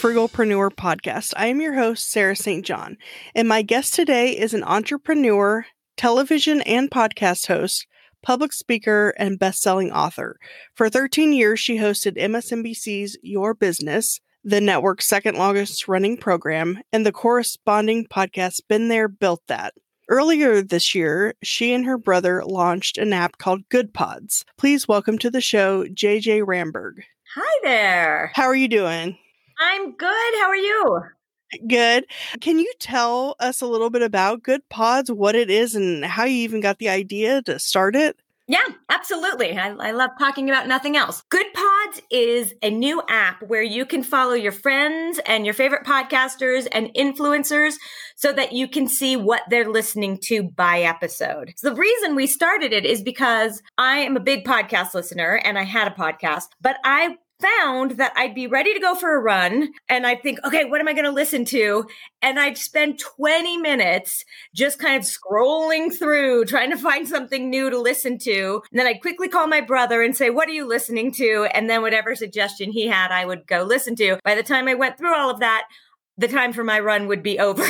Frugalpreneur podcast. I am your host, Sarah St. John, and my guest today is an entrepreneur, television and podcast host, public speaker, and best-selling author. For 13 years, she hosted MSNBC's Your Business, the network's second longest running program, and the corresponding podcast Been There, Built That. Earlier this year, she and her brother launched an app called Good Pods. Please welcome to the show, JJ Ramberg. Hi there. How are you doing? I'm good. How are you? Good. Can you tell us a little bit about Good Pods, what it is, and how you even got the idea to start it? Yeah, absolutely. I love talking about nothing else. Good Pods is a new app where you can follow your friends and your favorite podcasters and influencers so that you can see what they're listening to by episode. So the reason we started it is because I am a big podcast listener and I had a podcast, but I found that I'd be ready to go for a run and I'd think, okay, what am I going to listen to? And I'd spend 20 minutes just kind of scrolling through, trying to find something new to listen to. And then I'd quickly call my brother and say, what are you listening to? And then whatever suggestion he had, I would go listen to. By the time I went through all of that, the time for my run would be over.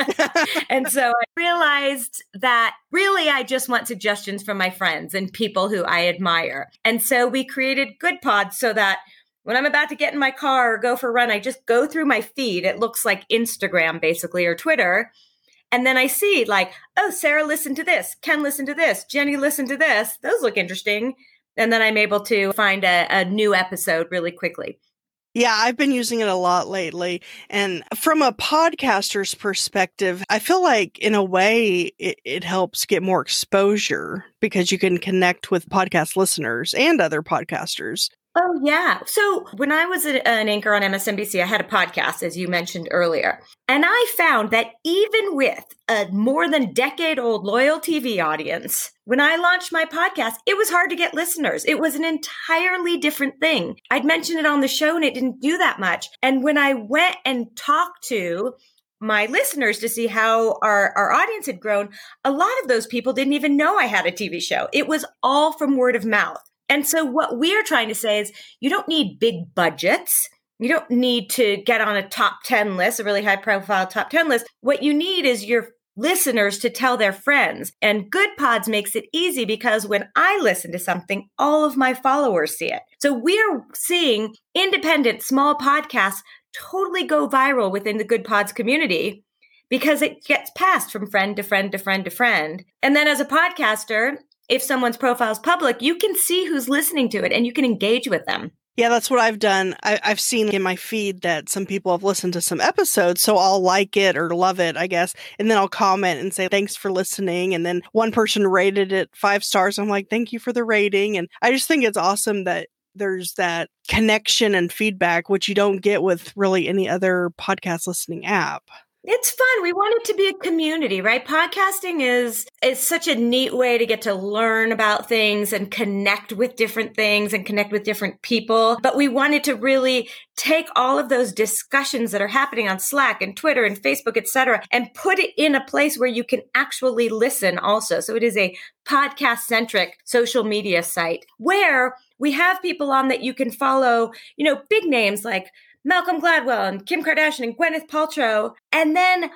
And so I realized that really I just want suggestions from my friends and people who I admire. And so we created Good Pods so that when I'm about to get in my car or go for a run, I just go through my feed. It looks like Instagram, basically, or Twitter. And then I see like, oh, Sarah listened to this. Ken listened to this. Jenny listened to this. Those look interesting. And then I'm able to find a new episode really quickly. Yeah, I've been using it a lot lately. And from a podcaster's perspective, I feel like in a way it helps get more exposure because you can connect with podcast listeners and other podcasters. Oh, yeah. So when I was an anchor on MSNBC, I had a podcast, as you mentioned earlier. And I found that even with a more than decade-old loyal TV audience, when I launched my podcast, it was hard to get listeners. It was an entirely different thing. I'd mentioned it on the show and it didn't do that much. And when I went and talked to my listeners to see how our audience had grown, a lot of those people didn't even know I had a TV show. It was all from word of mouth. And so what we're trying to say is you don't need big budgets. You don't need to get on a top 10 list, a really high profile top 10 list. What you need is your listeners to tell their friends. And Good Pods makes it easy because when I listen to something, all of my followers see it. So we're seeing independent small podcasts totally go viral within the Good Pods community because it gets passed from friend to friend to friend to friend. And then as a podcaster, if someone's profile is public, you can see who's listening to it and you can engage with them. Yeah, that's what I've done. I've seen in my feed that some people have listened to some episodes, so I'll like it or love it, I guess. And then I'll comment and say, thanks for listening. And then one person rated it 5 stars. I'm like, thank you for the rating. And I just think it's awesome that there's that connection and feedback, which you don't get with really any other podcast listening app. It's fun. We want it to be a community, right? Podcasting is such a neat way to get to learn about things and connect with different things and connect with different people. But we wanted to really take all of those discussions that are happening on Slack and Twitter and Facebook, et cetera, and put it in a place where you can actually listen also. So it is a podcast-centric social media site where we have people on that you can follow, big names like Malcolm Gladwell and Kim Kardashian and Gwyneth Paltrow. And then,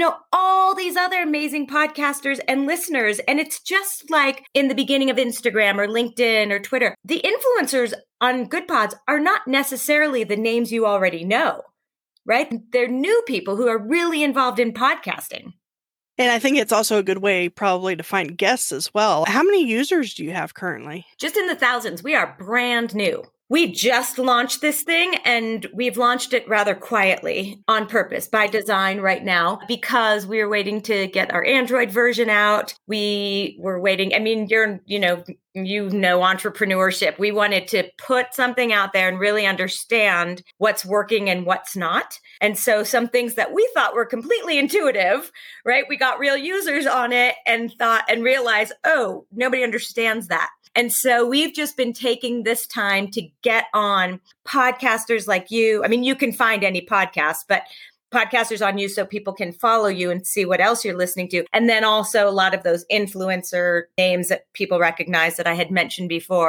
all these other amazing podcasters and listeners. And it's just like in the beginning of Instagram or LinkedIn or Twitter. The influencers on Good Pods are not necessarily the names you already know, right? They're new people who are really involved in podcasting. And I think it's also a good way probably to find guests as well. How many users do you have currently? Just in the thousands. We are brand new. We just launched this thing and we've launched it rather quietly on purpose by design right now because we were waiting to get our Android version out. We were waiting. I mean, you know entrepreneurship. We wanted to put something out there and really understand what's working and what's not. And so some things that we thought were completely intuitive, right? We got real users on it and realized, oh, nobody understands that. And so we've just been taking this time to get on podcasters like you. I mean, you can find any podcast, but podcasters on you so people can follow you and see what else you're listening to. And then also a lot of those influencer names that people recognize that I had mentioned before.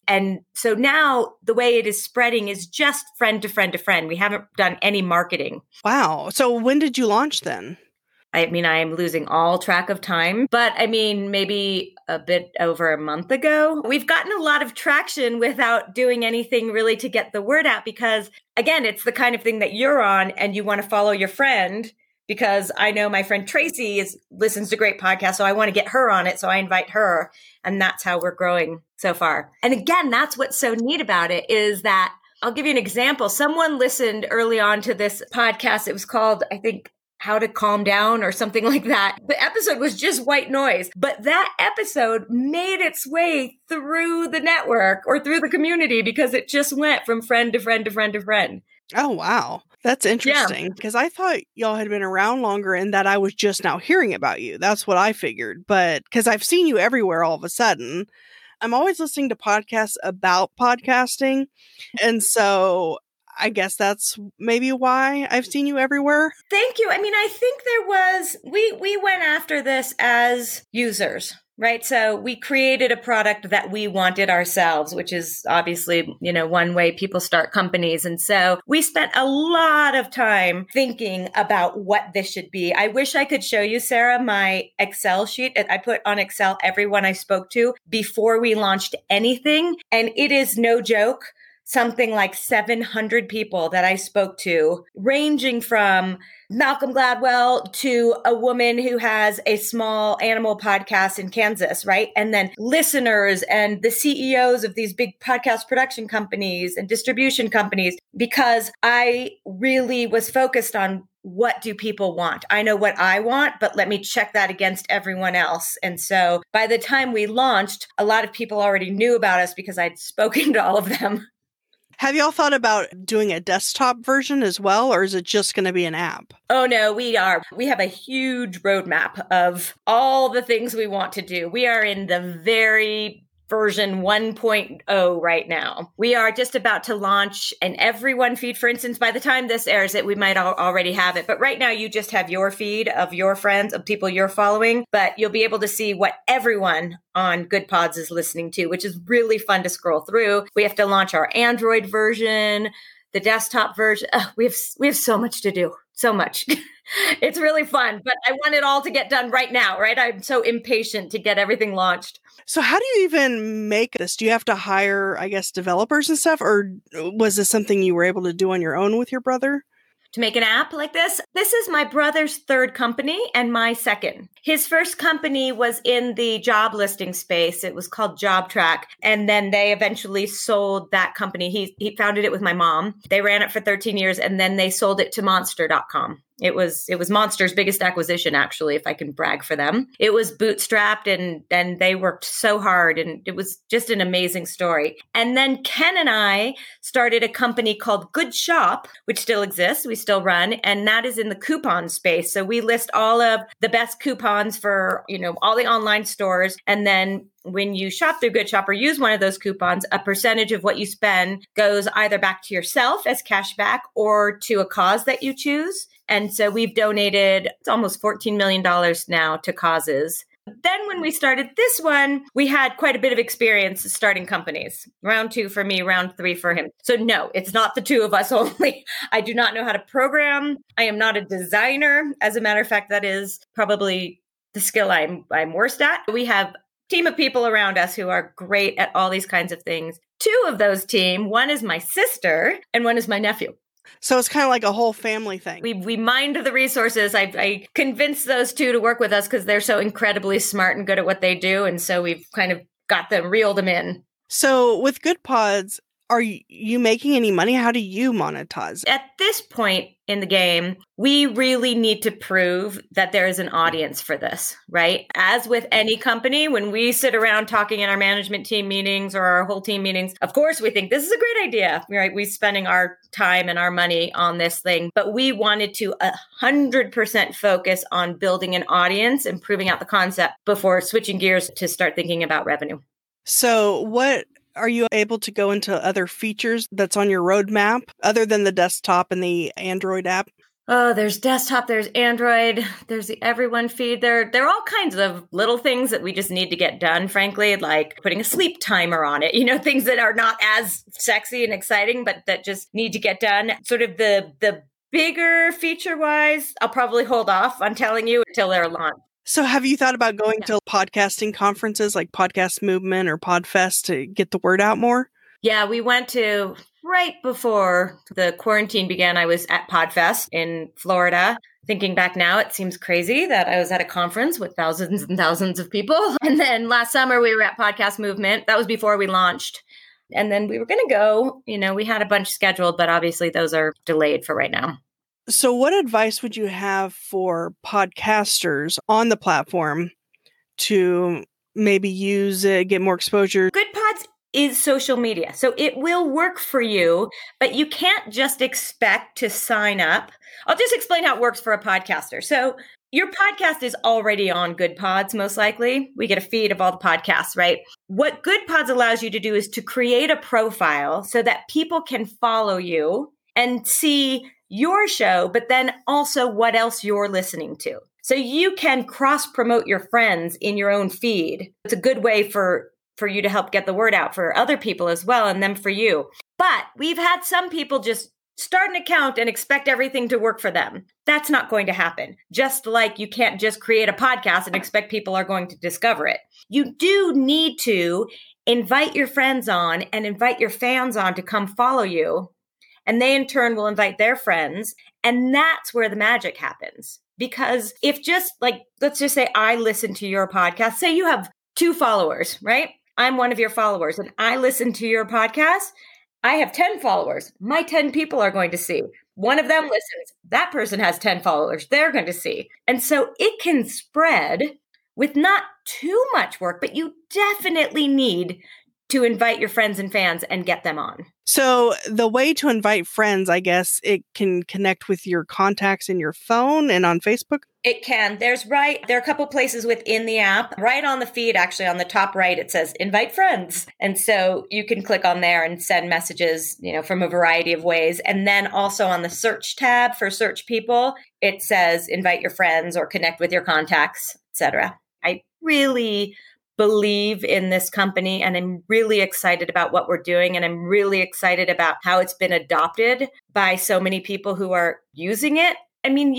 And so now the way it is spreading is just friend to friend to friend. We haven't done any marketing. Wow. So when did you launch then? I mean, I am losing all track of time, but I mean, maybe a bit over a month ago. We've gotten a lot of traction without doing anything really to get the word out because, again, it's the kind of thing that you're on and you want to follow your friend because I know my friend Tracy listens to great podcasts, so I want to get her on it. So I invite her, and that's how we're growing so far. And again, that's what's so neat about it is that I'll give you an example. Someone listened early on to this podcast. It was called, I think, How to Calm Down or something like that. The episode was just white noise, but that episode made its way through the network or through the community because it just went from friend to friend to friend to friend. Oh, wow. That's interesting because I thought y'all had been around longer and that I was just now hearing about you. That's what I figured. But because I've seen you everywhere all of a sudden, I'm always listening to podcasts about podcasting. And so I guess that's maybe why I've seen you everywhere. Thank you. I mean, I think we went after this as users, right? So we created a product that we wanted ourselves, which is obviously, one way people start companies. And so we spent a lot of time thinking about what this should be. I wish I could show you, Sarah, my Excel sheet. I put on Excel everyone I spoke to before we launched anything. And it is no joke. Something like 700 people that I spoke to, ranging from Malcolm Gladwell to a woman who has a small animal podcast in Kansas, right? And then listeners and the CEOs of these big podcast production companies and distribution companies, because I really was focused on what do people want? I know what I want, but let me check that against everyone else. And so by the time we launched, a lot of people already knew about us because I'd spoken to all of them. Have y'all thought about doing a desktop version as well, or is it just going to be an app? Oh, no, we have a huge roadmap of all the things we want to do. We are in the very version 1.0 right now. We are just about to launch an everyone feed. For instance, by the time this airs it, we might already have it. But right now you just have your feed of your friends, of people you're following, but you'll be able to see what everyone on Good Pods is listening to, which is really fun to scroll through. We have to launch our Android version, the desktop version. We have so much to do. So much. It's really fun, but I want it all to get done right now, right? I'm so impatient to get everything launched. So how do you even make this? Do you have to hire, I guess, developers and stuff? Or was this something you were able to do on your own with your brother? To make an app like this? This is my brother's third company and my second. His first company was in the job listing space. It was called JobTrack. And then they eventually sold that company. He founded it with my mom. They ran it for 13 years and then they sold it to Monster.com. It was Monster's biggest acquisition, actually, if I can brag for them. It was bootstrapped and they worked so hard and it was just an amazing story. And then Ken and I started a company called Good Shop, which still exists. We still run, and that is in the coupon space. So we list all of the best coupons for, all the online stores. And then when you shop through Good Shop or use one of those coupons, a percentage of what you spend goes either back to yourself as cash back or to a cause that you choose. And so we've donated almost $14 million now to causes. Then when we started this one, we had quite a bit of experience starting companies. Round 2 for me, round 3 for him. So no, it's not the two of us only. I do not know how to program. I am not a designer. As a matter of fact, that is probably the skill I'm worst at. We have team of people around us who are great at all these kinds of things. 2 of those team, one is my sister and one is my nephew. So it's kind of like a whole family thing. We mined the resources. I convinced those 2 to work with us because they're so incredibly smart and good at what they do. And so we've kind of reeled them in. So with Good Pods, are you making any money? How do you monetize? At this point in the game, we really need to prove that there is an audience for this, right? As with any company, when we sit around talking in our management team meetings or our whole team meetings, of course, we think this is a great idea, right? We're spending our time and our money on this thing, but we wanted to 100% focus on building an audience and proving out the concept before switching gears to start thinking about revenue. So are you able to go into other features that's on your roadmap other than the desktop and the Android app? Oh, there's desktop, there's Android, there's the Everyone feed. There are all kinds of little things that we just need to get done, frankly, like putting a sleep timer on it, things that are not as sexy and exciting, but that just need to get done. Sort of the bigger feature-wise, I'll probably hold off on telling you until they're launched. So have you thought about going to podcasting conferences like Podcast Movement or PodFest to get the word out more? Yeah, we went to right before the quarantine began. I was at PodFest in Florida. Thinking back now, it seems crazy that I was at a conference with thousands and thousands of people. And then last summer we were at Podcast Movement. That was before we launched. And then we were going to go, we had a bunch scheduled, but obviously those are delayed for right now. So what advice would you have for podcasters on the platform to maybe use it, get more exposure? Good Pods is social media. So it will work for you, but you can't just expect to sign up. I'll just explain how it works for a podcaster. So your podcast is already on Good Pods, most likely. We get a feed of all the podcasts, right? What Good Pods allows you to do is to create a profile so that people can follow you and see your show, but then also what else you're listening to. So you can cross-promote your friends in your own feed. It's a good way for you to help get the word out for other people as well, and then for you. But we've had some people just start an account and expect everything to work for them. That's not going to happen. Just like you can't just create a podcast and expect people are going to discover it. You do need to invite your friends on and invite your fans on to come follow you. And they in turn will invite their friends. And that's where the magic happens. Because if just let's just say I listen to your podcast, say you have 2 followers, right? I'm one of your followers and I listen to your podcast. I have 10 followers. My 10 people are going to see. One of them listens. That person has 10 followers. They're going to see. And so it can spread with not too much work, but you definitely need to invite your friends and fans and get them on. So the way to invite friends, I guess, it can connect with your contacts in your phone and on Facebook? It can. There are a couple places within the app. Right on the feed, actually, on the top right, it says invite friends. And so you can click on there and send messages, from a variety of ways. And then also on the search tab for search people, it says invite your friends or connect with your contacts, etc. I really believe in this company and I'm really excited about what we're doing. And I'm really excited about how it's been adopted by so many people who are using it. I mean,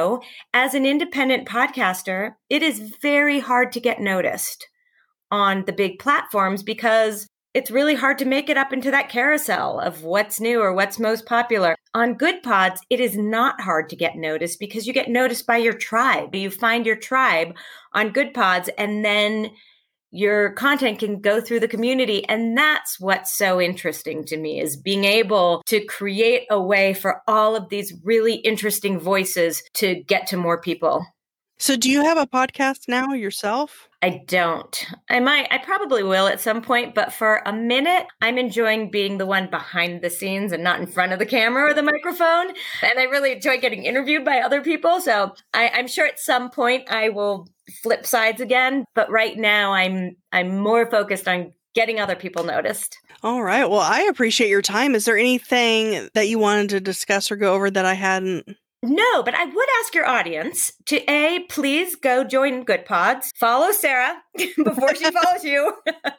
as an independent podcaster, it is very hard to get noticed on the big platforms because it's really hard to make it up into that carousel of what's new or what's most popular. On Good Pods, it is not hard to get noticed because you get noticed by your tribe. You find your tribe on Good Pods and then your content can go through the community. And that's what's so interesting to me is being able to create a way for all of these really interesting voices to get to more people. So do you have a podcast now yourself? I don't. I probably will at some point, but for a minute, I'm enjoying being the one behind the scenes and not in front of the camera or the microphone. And I really enjoy getting interviewed by other people. So I'm sure at some point I will flip sides again. But right now I'm more focused on getting other people noticed. All right. Well, I appreciate your time. Is there anything that you wanted to discuss or go over that I hadn't? No, but I would ask your audience to please go join Good Pods. Follow Sarah before she follows you.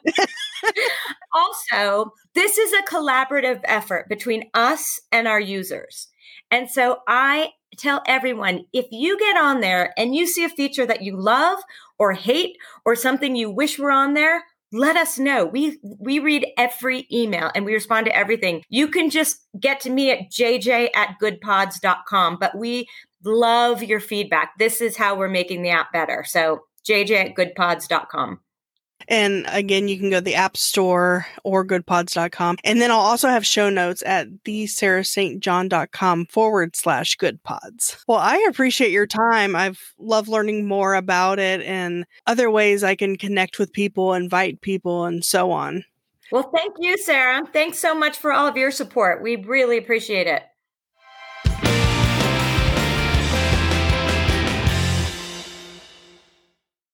Also, this is a collaborative effort between us and our users. And so I tell everyone, if you get on there and you see a feature that you love or hate or something you wish were on there, let us know. We read every email and we respond to everything. You can just get to me at jj@goodpods.com, but we love your feedback. This is how we're making the app better. So jj@goodpods.com. And again, you can go to the App Store or goodpods.com. And then I'll also have show notes at thesarahstjohn.com/goodpods. Well, I appreciate your time. I've loved learning more about it and other ways I can connect with people, invite people, and so on. Well, thank you, Sarah. Thanks so much for all of your support. We really appreciate it.